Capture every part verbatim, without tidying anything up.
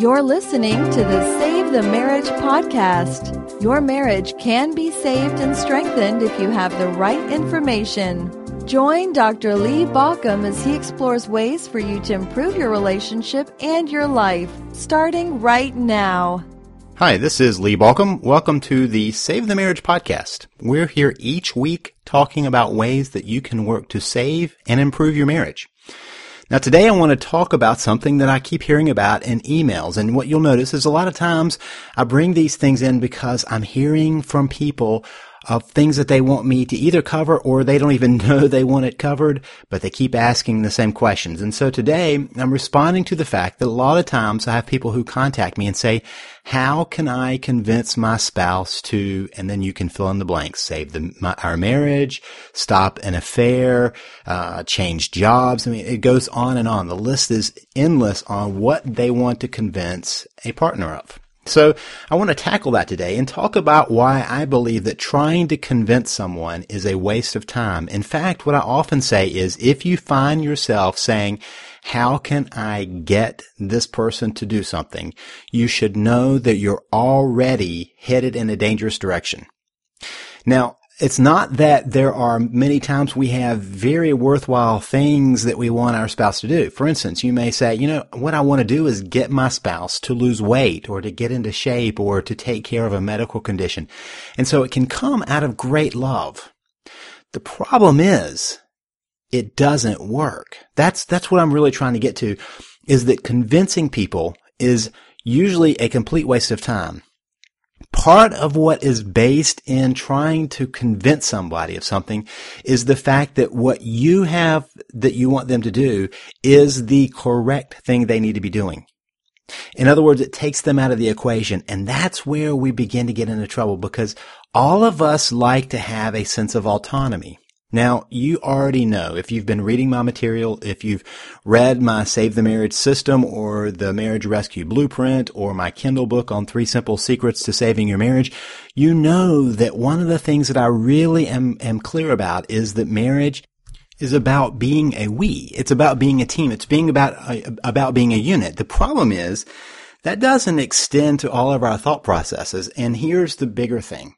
You're listening to the Save the Marriage podcast. Your marriage can be saved and strengthened if you have the right information. Join Doctor Lee Baucom as he explores ways for you to improve your relationship and your life, starting right now. Hi, this is Lee Baucom. Welcome to the Save the Marriage podcast. We're here each week talking about ways that you can work to save and improve your marriage. Now today I want to talk about something that I keep hearing about in emails, and what you'll notice is a lot of times I bring these things in because I'm hearing from people of things that they want me to either cover or they don't even know they want it covered, but they keep asking the same questions. And so today I'm responding to the fact that a lot of times I have people who contact me and say, how can I convince my spouse to, and then you can fill in the blanks, save the, my, our marriage, stop an affair, uh, change jobs. I mean, it goes on and on. The list is endless on what they want to convince a partner of. So I want to tackle that today and talk about why I believe that trying to convince someone is a waste of time. In fact, what I often say is if you find yourself saying, how can I get this person to do something? You should know that you're already headed in a dangerous direction. Now, it's not that there are many times we have very worthwhile things that we want our spouse to do. For instance, you may say, you know, what I want to do is get my spouse to lose weight or to get into shape or to take care of a medical condition. And so it can come out of great love. The problem is it doesn't work. That's, that's what I'm really trying to get to, is that convincing people is usually a complete waste of time. Part of what is based in trying to convince somebody of something is the fact that what you have that you want them to do is the correct thing they need to be doing. In other words, it takes them out of the equation, and that's where we begin to get into trouble because all of us like to have a sense of autonomy. Now, you already know, if you've been reading my material, if you've read my Save the Marriage System or the Marriage Rescue Blueprint or my Kindle book on three simple secrets to saving your marriage, you know that one of the things that I really am, am clear about is that marriage is about being a we. It's about being a team. It's being about, about being a unit. The problem is that doesn't extend to all of our thought processes. And here's the bigger thing.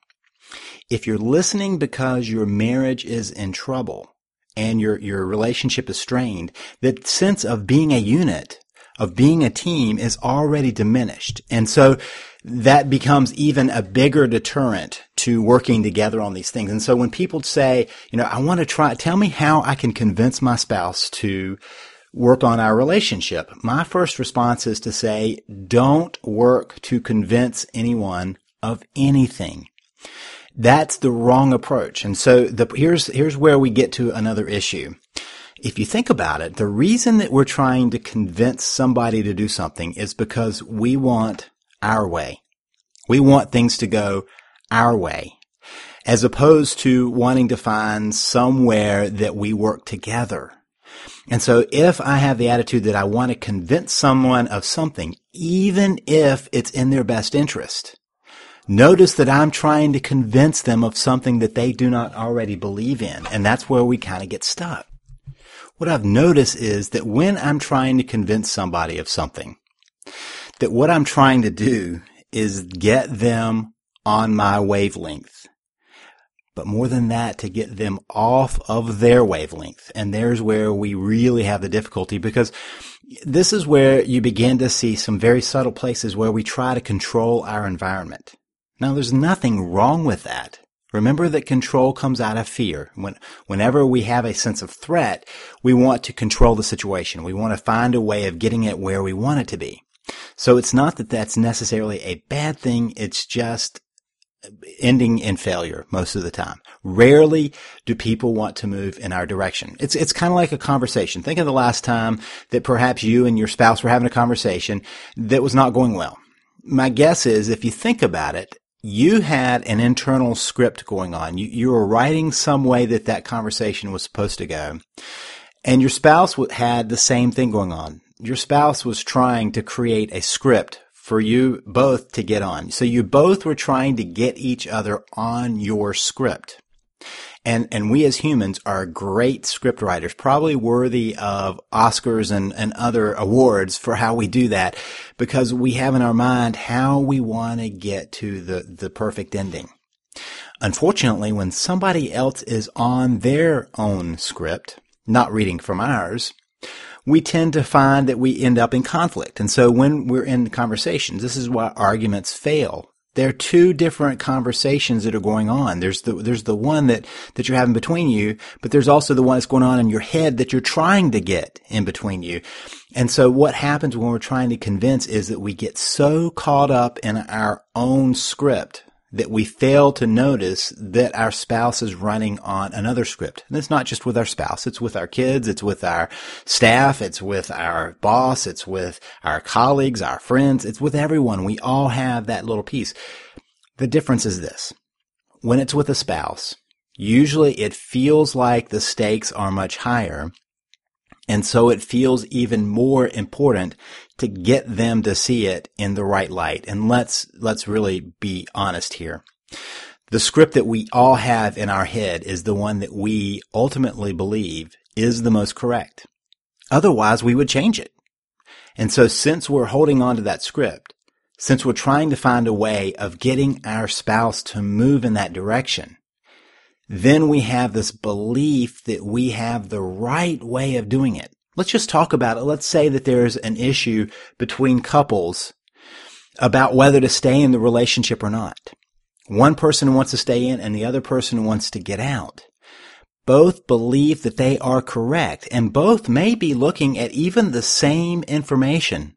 If you're listening because your marriage is in trouble and your, your relationship is strained, that sense of being a unit, of being a team is already diminished. And so that becomes even a bigger deterrent to working together on these things. And so when people say, you know, I want to try, tell me how I can convince my spouse to work on our relationship, my first response is to say, don't work to convince anyone of anything. That's the wrong approach. And so the, here's, here's where we get to another issue. If you think about it, the reason that we're trying to convince somebody to do something is because we want our way. We want things to go our way, as opposed to wanting to find somewhere that we work together. And so if I have the attitude that I want to convince someone of something, even if it's in their best interest, notice that I'm trying to convince them of something that they do not already believe in, and that's where we kind of get stuck. What I've noticed is that when I'm trying to convince somebody of something, that what I'm trying to do is get them on my wavelength. But more than that, to get them off of their wavelength. And there's where we really have the difficulty, because this is where you begin to see some very subtle places where we try to control our environment. Now, there's nothing wrong with that. Remember that control comes out of fear. When, whenever we have a sense of threat, we want to control the situation. We want to find a way of getting it where we want it to be. So it's not that that's necessarily a bad thing. It's just ending in failure most of the time. Rarely do people want to move in our direction. It's, it's kind of like a conversation. Think of the last time that perhaps you and your spouse were having a conversation that was not going well. My guess is, if you think about it, you had an internal script going on. You, you were writing some way that that conversation was supposed to go. And your spouse had the same thing going on. Your spouse was trying to create a script for you both to get on. So you both were trying to get each other on your script. And, and we as humans are great script writers, probably worthy of Oscars and, and other awards for how we do that, because we have in our mind how we want to get to the, the perfect ending. Unfortunately, when somebody else is on their own script, not reading from ours, we tend to find that we end up in conflict. And so when we're in conversations, this is why arguments fail. There are two different conversations that are going on. There's the, there's the one that, that you're having between you, but there's also the one that's going on in your head that you're trying to get in between you. And so what happens when we're trying to convince is that we get so caught up in our own script that we fail to notice that our spouse is running on another script. And it's not just with our spouse. It's with our kids. It's with our staff. It's with our boss. It's with our colleagues, our friends. It's with everyone. We all have that little piece. The difference is this. When it's with a spouse, usually it feels like the stakes are much higher. And so it feels even more important to get them to see it in the right light. And let's, let's really be honest here. The script that we all have in our head is the one that we ultimately believe is the most correct. Otherwise, we would change it. And so since we're holding on to that script, since we're trying to find a way of getting our spouse to move in that direction, then we have this belief that we have the right way of doing it. Let's just talk about it. Let's say that there's an issue between couples about whether to stay in the relationship or not. One person wants to stay in and the other person wants to get out. Both believe that they are correct, and both may be looking at even the same information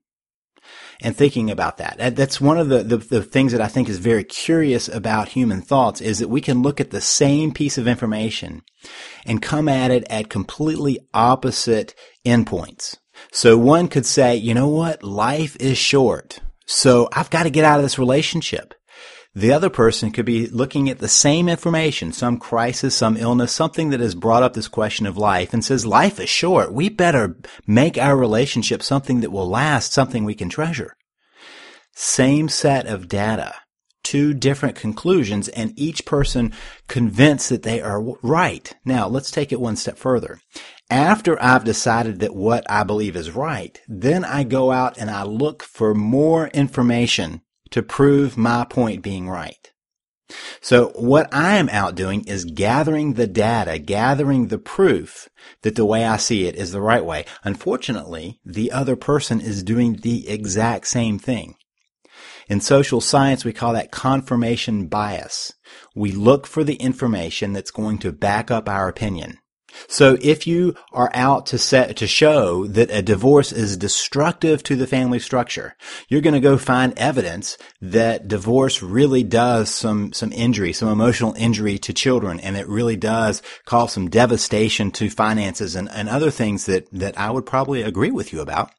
and thinking about that. That's one of the, the, the things that I think is very curious about human thoughts, is that we can look at the same piece of information and come at it at completely opposite endpoints. So one could say, you know what? Life is short, so I've got to get out of this relationship. The other person could be looking at the same information, some crisis, some illness, something that has brought up this question of life, and says, life is short. We better make our relationship something that will last, something we can treasure. Same set of data, two different conclusions, and each person convinced that they are right. Now, let's take it one step further. After I've decided that what I believe is right, then I go out and I look for more information to prove my point being right. So what I am out doing is gathering the data, gathering the proof that the way I see it is the right way. Unfortunately, the other person is doing the exact same thing. In social science, we call that confirmation bias. We look for the information that's going to back up our opinion. So if you are out to set, to show that a divorce is destructive to the family structure, you're going to go find evidence that divorce really does some, some injury, some emotional injury to children, and it really does cause some devastation to finances and, and other things that, that I would probably agree with you about.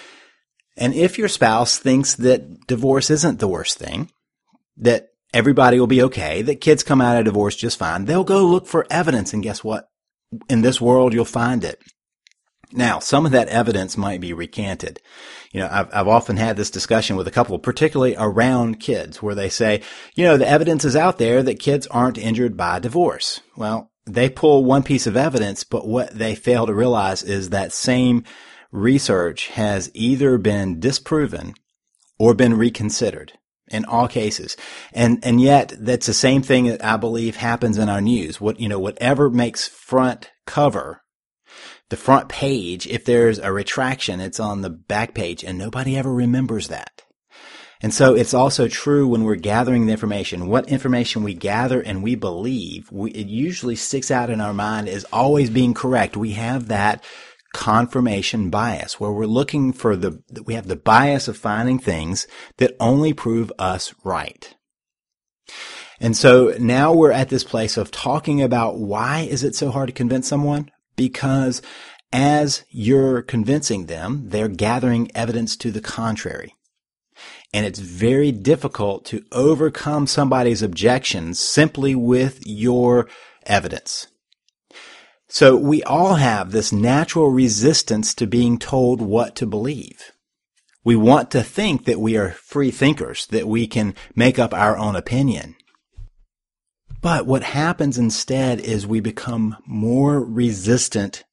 And if your spouse thinks that divorce isn't the worst thing, that everybody will be okay, that kids come out of divorce just fine, they'll go look for evidence, and guess what? In this world, you'll find it. Now, some of that evidence might be recanted. You know, I've, I've often had this discussion with a couple, particularly around kids, where they say, you know, the evidence is out there that kids aren't injured by divorce. Well, they pull one piece of evidence, but what they fail to realize is that same research has either been disproven or been reconsidered. In all cases. And, and yet that's the same thing that I believe happens in our news. What, you know, whatever makes front cover, the front page, if there's a retraction, it's on the back page, and nobody ever remembers that. And so it's also true when we're gathering the information. What information we gather and we believe, we, it usually sticks out in our mind as always being correct. We have that confirmation bias, where we're looking for the, we have the bias of finding things that only prove us right. And so now we're at this place of talking about why is it so hard to convince someone? Because as you're convincing them, they're gathering evidence to the contrary. And it's very difficult to overcome somebody's objections simply with your evidence. So we all have this natural resistance to being told what to believe. We want to think that we are free thinkers, that we can make up our own opinion. But what happens instead is we become more resistant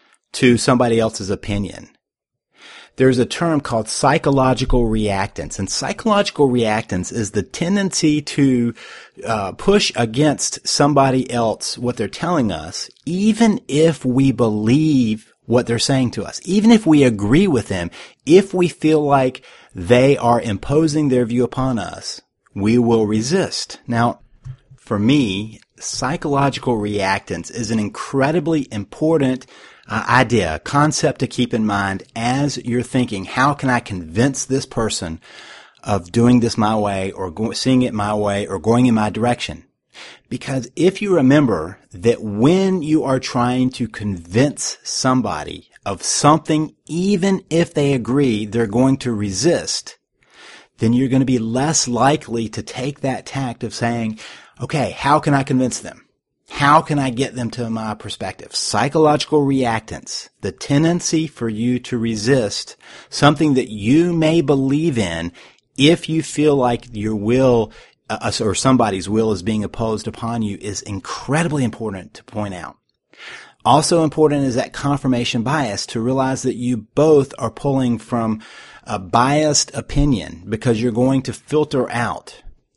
to somebody else's opinion. There's a term called psychological reactance, and psychological reactance is the tendency to uh, push against somebody else what they're telling us, even if we believe what they're saying to us, even if we agree with them, if we feel like they are imposing their view upon us, we will resist. Now, for me, psychological reactance is an incredibly important uh, idea, concept to keep in mind as you're thinking, how can I convince this person of doing this my way or go- seeing it my way or going in my direction? Because if you remember that when you are trying to convince somebody of something, even if they agree they're going to resist, then you're going to be less likely to take that tact of saying, okay, how can I convince them? How can I get them to my perspective? Psychological reactance, the tendency for you to resist something that you may believe in if you feel like your will uh, or somebody's will is being imposed upon you, is incredibly important to point out. Also important is that confirmation bias, to realize that you both are pulling from a biased opinion because you're going to filter out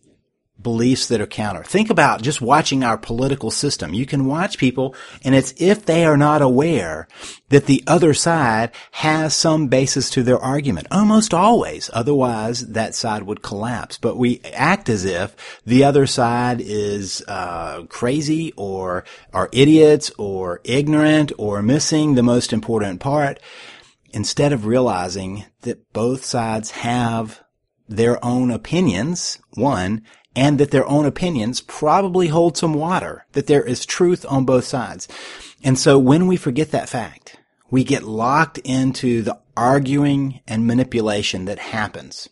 beliefs that are counter. Think about just watching our political system. You can watch people, and it's if they are not aware that the other side has some basis to their argument. Almost always. Otherwise, that side would collapse. But we act as if the other side is uh crazy or are idiots or ignorant or missing the most important part, instead of realizing that both sides have their own opinions, one, and that their own opinions probably hold some water, that there is truth on both sides. And so when we forget that fact, we get locked into the arguing and manipulation that happens.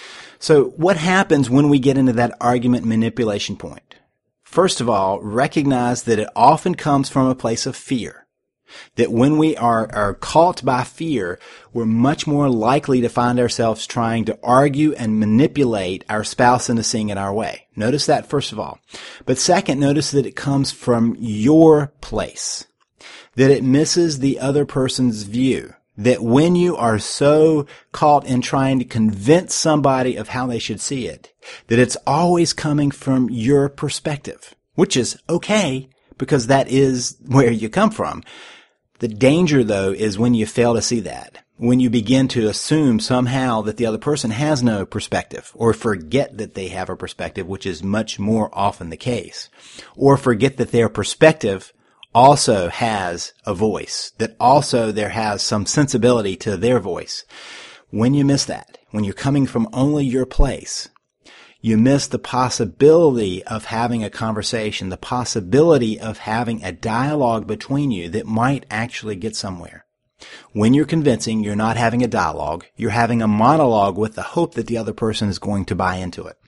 So what happens when we get into that argument manipulation point? First of all, recognize that it often comes from a place of fear. That when we are, are caught by fear, we're much more likely to find ourselves trying to argue and manipulate our spouse into seeing it our way. Notice that first of all. But second, notice that it comes from your place. That it misses the other person's view. That when you are so caught in trying to convince somebody of how they should see it, that it's always coming from your perspective, which is okay because that is where you come from. The danger, though, is when you fail to see that, when you begin to assume somehow that the other person has no perspective, or forget that they have a perspective, which is much more often the case, or forget that their perspective also has a voice, that also there has some sensibility to their voice. When you miss that, when you're coming from only your place, you miss the possibility of having a conversation, the possibility of having a dialogue between you that might actually get somewhere. When you're convincing, you're not having a dialogue. You're having a monologue with the hope that the other person is going to buy into it.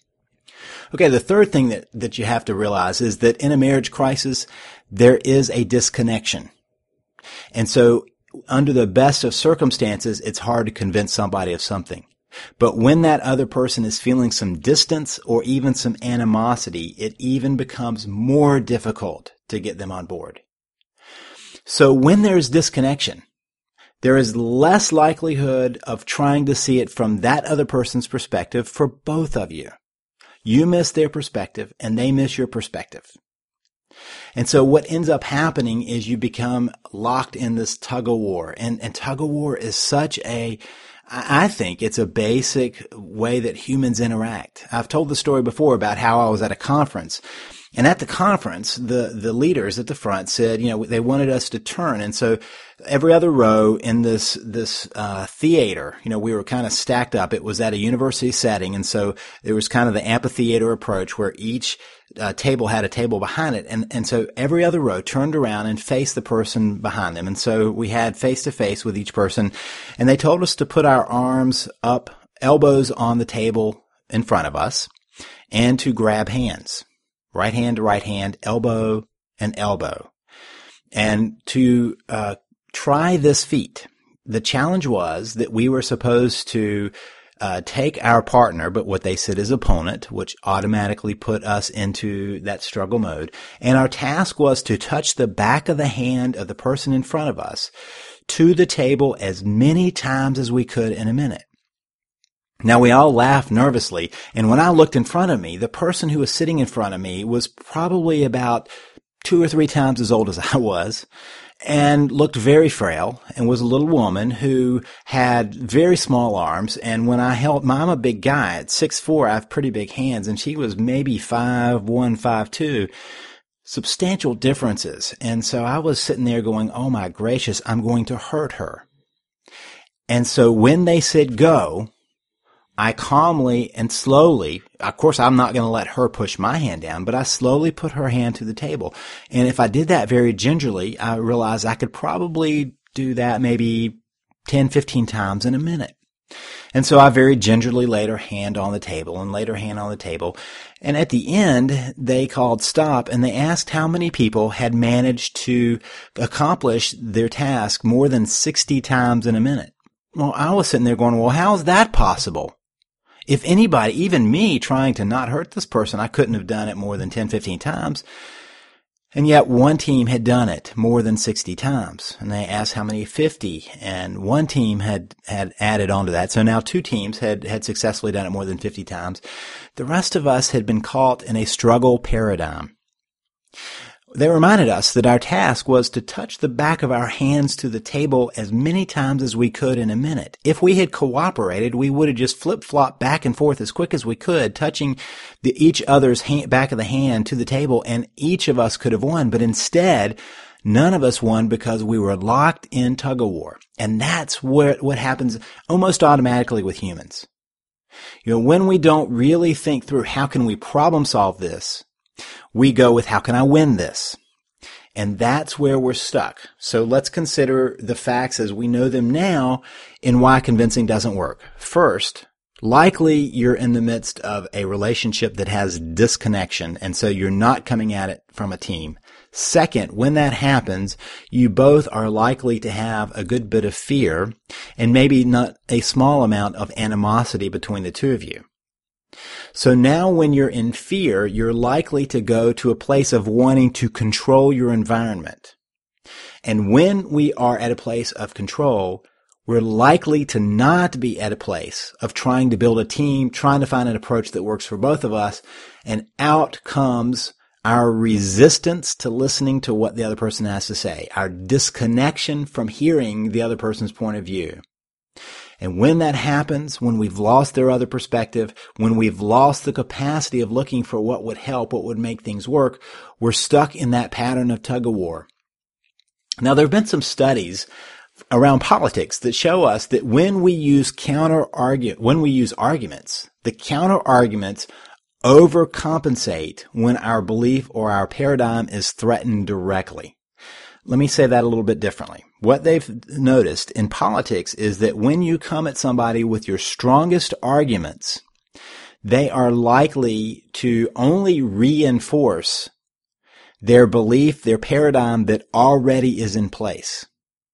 Okay, the third thing that, that you have to realize is that in a marriage crisis, there is a disconnection. And so under the best of circumstances, it's hard to convince somebody of something. But when that other person is feeling some distance or even some animosity, it even becomes more difficult to get them on board. So when there's disconnection, there is less likelihood of trying to see it from that other person's perspective for both of you. You miss their perspective and they miss your perspective. And so what ends up happening is you become locked in this tug of war. And, and tug of war is such a I think it's a basic way that humans interact. I've told the story before about how I was at a conference. And at the conference, the, the leaders at the front said, you know, they wanted us to turn. And so every other row in this, this, uh, theater, you know, we were kind of stacked up. It was at a university setting. And so there was kind of the amphitheater approach where each uh, table had a table behind it. And, and so every other row turned around and faced the person behind them. And so we had face to face with each person. And they told us to put our arms up, elbows on the table in front of us, and to grab hands. Right hand to right hand, elbow and elbow. And to uh try this feat, the challenge was that we were supposed to uh, take our partner, but what they said is opponent, which automatically put us into that struggle mode. And our task was to touch the back of the hand of the person in front of us to the table as many times as we could in a minute. Now, we all laughed nervously, and when I looked in front of me, the person who was sitting in front of me was probably about two or three times as old as I was, and looked very frail, and was a little woman who had very small arms. And when I held, I'm a big guy at six foot four, I have pretty big hands, and she was maybe five one, five two, substantial differences. And so I was sitting there going, oh my gracious, I'm going to hurt her. And so when they said go, I calmly and slowly, of course, I'm not going to let her push my hand down, but I slowly put her hand to the table. And if I did that very gingerly, I realized I could probably do that maybe ten, fifteen times in a minute. And so I very gingerly laid her hand on the table and laid her hand on the table. And at the end, they called stop, and they asked how many people had managed to accomplish their task more than sixty times in a minute. Well, I was sitting there going, well, how is that possible? If anybody, even me, trying to not hurt this person, I couldn't have done it more than ten, fifteen times. And yet one team had done it more than sixty times. And they asked how many, fifty. And one team had, had added on to that. So now two teams had, had successfully done it more than fifty times. The rest of us had been caught in a struggle paradigm. They reminded us that our task was to touch the back of our hands to the table as many times as we could in a minute. If we had cooperated, we would have just flip-flopped back and forth as quick as we could, touching the, each other's hand, back of the hand to the table, and each of us could have won. But instead, none of us won because we were locked in tug-of-war. And that's what, what happens almost automatically with humans. You know, when we don't really think through how can we problem solve this, we go with how can I win this? And that's where we're stuck. So let's consider the facts as we know them now and why convincing doesn't work. First, likely you're in the midst of a relationship that has disconnection, and so you're not coming at it from a team. Second, when that happens, you both are likely to have a good bit of fear and maybe not a small amount of animosity between the two of you. So now when you're in fear, you're likely to go to a place of wanting to control your environment. And when we are at a place of control, we're likely to not be at a place of trying to build a team, trying to find an approach that works for both of us, and out comes our resistance to listening to what the other person has to say, our disconnection from hearing the other person's point of view. And when that happens, when we've lost their other perspective, when we've lost the capacity of looking for what would help, what would make things work, we're stuck in that pattern of tug-of-war. Now, there have been some studies around politics that show us that when we use counter-argu- when we use arguments, the counter-arguments overcompensate when our belief or our paradigm is threatened directly. Let me say that a little bit differently. What they've noticed in politics is that when you come at somebody with your strongest arguments, they are likely to only reinforce their belief, their paradigm that already is in place.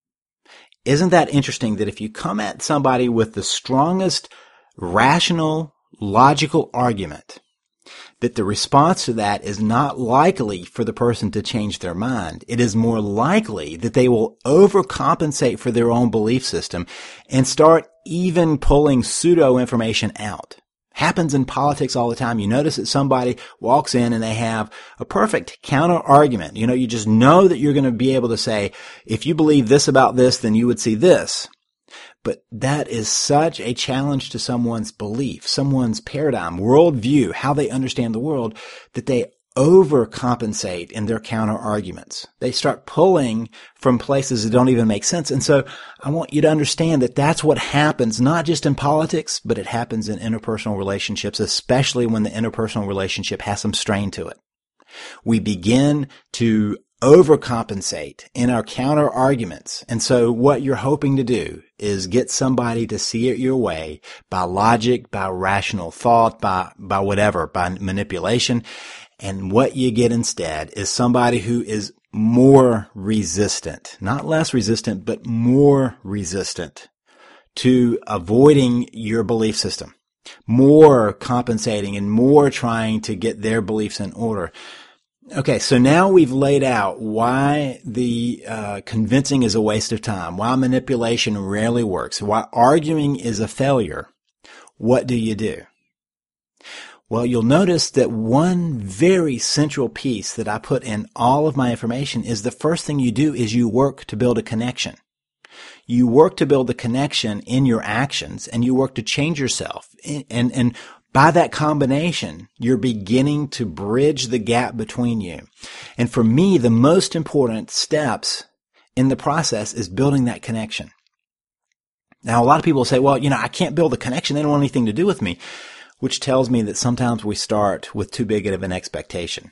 Isn't that interesting that if you come at somebody with the strongest rational, logical argument, that the response to that is not likely for the person to change their mind. It is more likely that they will overcompensate for their own belief system and start even pulling pseudo information out. Happens in politics all the time. You notice that somebody walks in and they have a perfect counter argument. You know, you just know that you're going to be able to say, if you believe this about this, then you would see this. But that is such a challenge to someone's belief, someone's paradigm, worldview, how they understand the world, that they overcompensate in their counter arguments. They start pulling from places that don't even make sense. And so I want you to understand that that's what happens, not just in politics, but it happens in interpersonal relationships, especially when the interpersonal relationship has some strain to it. We begin to overcompensate in our counter arguments. And so what you're hoping to do is get somebody to see it your way by logic, by rational thought, by, by whatever, by manipulation. And what you get instead is somebody who is more resistant, not less resistant, but more resistant to avoiding your belief system, more compensating and more trying to get their beliefs in order. Okay, so now we've laid out why the uh, convincing is a waste of time, why manipulation rarely works, why arguing is a failure. What do you do? Well, you'll notice that one very central piece that I put in all of my information is the first thing you do is you work to build a connection. You work to build the connection in your actions, and you work to change yourself. And, and, and by that combination, you're beginning to bridge the gap between you. And for me, the most important steps in the process is building that connection. Now, a lot of people say, well, you know, I can't build a connection. They don't want anything to do with me, which tells me that sometimes we start with too big of an expectation.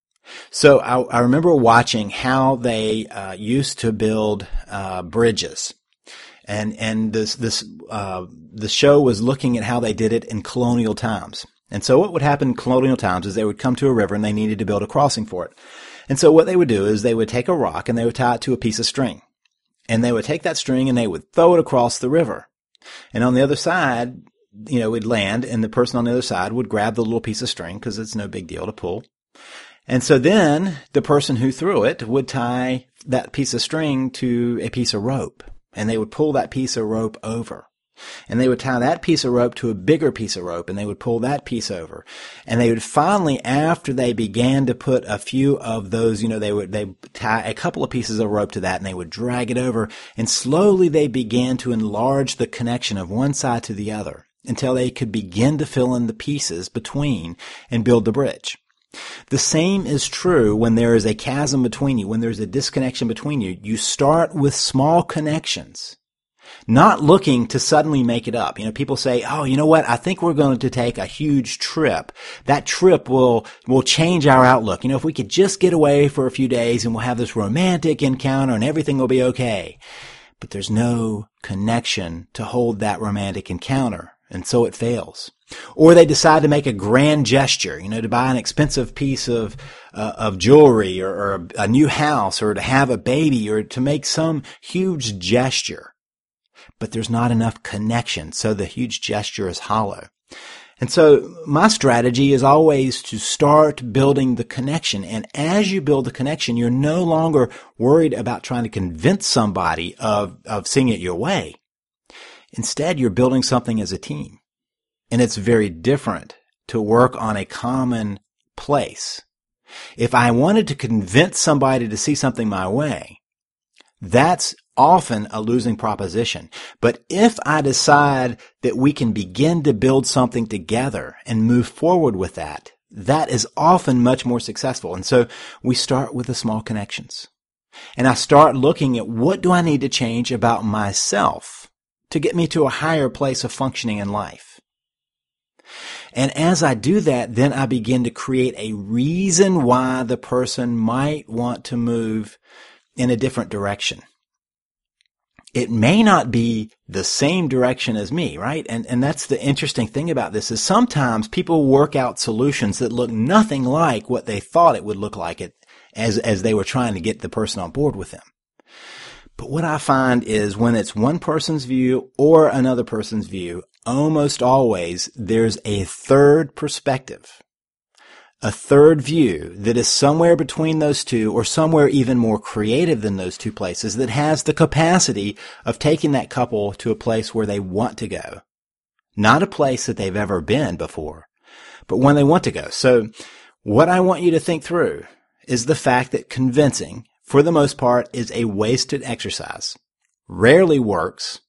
So I, I remember watching how they uh, used to build uh, bridges. And, and this, this, uh, the show was looking at how they did it in colonial times. And so what would happen in colonial times is they would come to a river and they needed to build a crossing for it. And so what they would do is they would take a rock and they would tie it to a piece of string. And they would take that string and they would throw it across the river. And on the other side, you know, it would land and the person on the other side would grab the little piece of string because it's no big deal to pull. And so then the person who threw it would tie that piece of string to a piece of rope. And they would pull that piece of rope over. And they would tie that piece of rope to a bigger piece of rope, and they would pull that piece over. And they would finally, after they began to put a few of those, you know, they would, they tie a couple of pieces of rope to that, and they would drag it over. And slowly they began to enlarge the connection of one side to the other until they could begin to fill in the pieces between and build the bridge. The same is true when there is a chasm between you, when there's a disconnection between you. You start with small connections, not looking to suddenly make it up. You know, people say, oh, you know what? I think we're going to take a huge trip. That trip will, will change our outlook. You know, if we could just get away for a few days and we'll have this romantic encounter and everything will be okay. But there's no connection to hold that romantic encounter. And so it fails. Or they decide to make a grand gesture, you know, to buy an expensive piece of uh, of jewelry or, or a, a new house or to have a baby or to make some huge gesture. But there's not enough connection, so the huge gesture is hollow. And so my strategy is always to start building the connection. And as you build the connection, you're no longer worried about trying to convince somebody of, of seeing it your way. Instead, you're building something as a team. And it's very different to work on a common place. If I wanted to convince somebody to see something my way, that's often a losing proposition. But if I decide that we can begin to build something together and move forward with that, that is often much more successful. And so we start with the small connections. And I start looking at what do I need to change about myself to get me to a higher place of functioning in life. And as I do that, then I begin to create a reason why the person might want to move in a different direction. It may not be the same direction as me, right? And, and that's the interesting thing about this is sometimes people work out solutions that look nothing like what they thought it would look like it as, as they were trying to get the person on board with them. But what I find is when it's one person's view or another person's view, almost always there's a third perspective, a third view that is somewhere between those two or somewhere even more creative than those two places that has the capacity of taking that couple to a place where they want to go. Not a place that they've ever been before, but when they want to go. So what I want you to think through is the fact that convincing, for the most part, is a wasted exercise, rarely works,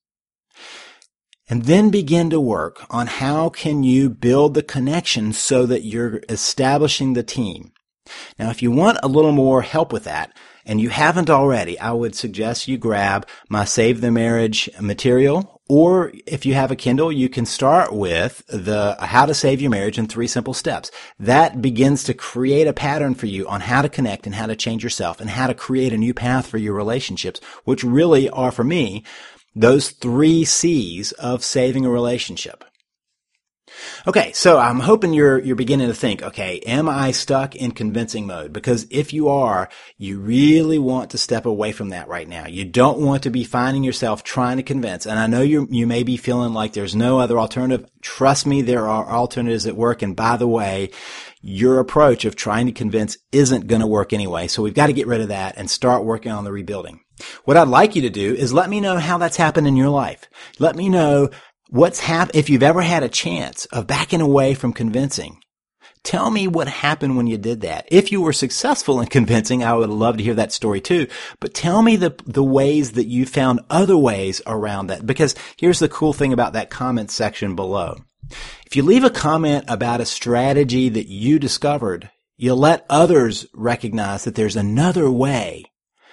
and then begin to work on how can you build the connection so that you're establishing the team. Now, if you want a little more help with that, and you haven't already, I would suggest you grab my Save the Marriage material, or if you have a Kindle, you can start with the How to Save Your Marriage in Three Simple Steps. That begins to create a pattern for you on how to connect and how to change yourself and how to create a new path for your relationships, which really are, for me, those three C's of saving a relationship. Okay, so I'm hoping you're you're beginning to think, okay, am I stuck in convincing mode? Because if you are, you really want to step away from that right now. You don't want to be finding yourself trying to convince. And I know you you may be feeling like there's no other alternative. Trust me, there are alternatives that work. And by the way, your approach of trying to convince isn't going to work anyway. So we've got to get rid of that and start working on the rebuilding. What I'd like you to do is let me know how that's happened in your life. Let me know what's happened, if you've ever had a chance of backing away from convincing. Tell me what happened when you did that. If you were successful in convincing, I would love to hear that story too. But tell me the the ways that you found other ways around that. Because here's the cool thing about that comment section below. If you leave a comment about a strategy that you discovered, you'll let others recognize that there's another way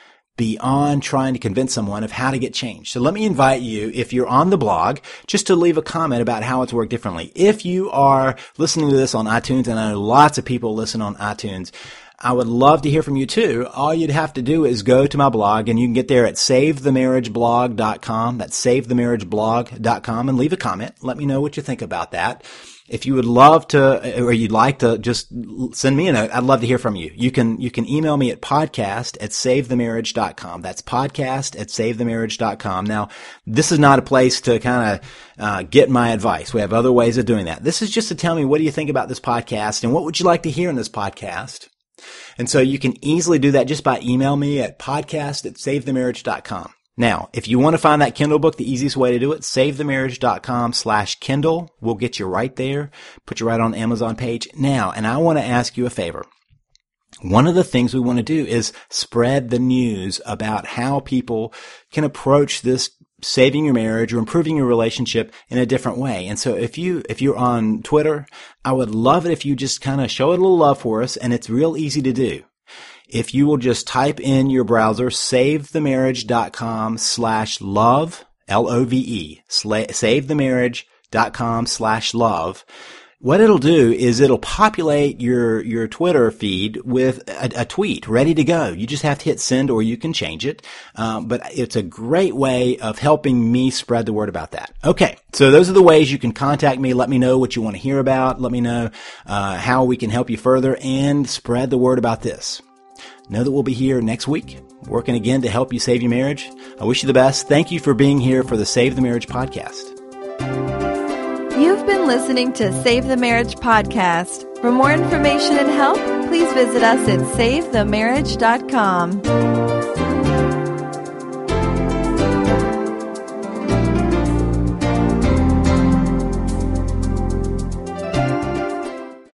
beyond trying to convince someone of how to get change. So let me invite you, if you're on the blog, just to leave a comment about how it's worked differently. If you are listening to this on iTunes, and I know lots of people listen on iTunes, I would love to hear from you too. All you'd have to do is go to my blog, and you can get there at save the marriage blog dot com. That's save the marriage blog dot com, and leave a comment. Let me know what you think about that. If you would love to, or you'd like to just send me a note, I'd love to hear from you. You can, you can email me at podcast at save the marriage dot com. That's podcast at save the marriage dot com. Now, this is not a place to kind of, uh, get my advice. We have other ways of doing that. This is just to tell me, what do you think about this podcast, and what would you like to hear in this podcast? And so you can easily do that just by email me at podcast at save the marriage dot com. Now, if you want to find that Kindle book, the easiest way to do it, save the marriage dot com slash Kindle. We'll get you right there, put you right on the Amazon page. Now, and I want to ask you a favor. One of the things we want to do is spread the news about how people can approach this saving your marriage or improving your relationship in a different way. And so if you, if you're on Twitter, I would love it if you just kind of show it a little love for us, and it's real easy to do. If you will just type in your browser, save the marriage dot com slash love, L O V E, save the marriage dot com slash love. What it'll do is it'll populate your, your Twitter feed with a, a tweet ready to go. You just have to hit send, or you can change it. Um, but it's a great way of helping me spread the word about that. Okay. So those are the ways you can contact me. Let me know what you want to hear about. Let me know, uh, how we can help you further and spread the word about this. Know that we'll be here next week, working again to help you save your marriage. I wish you the best. Thank you for being here for the Save the Marriage podcast. You've been listening to Save the Marriage podcast. For more information and help, please visit us at save the marriage dot com.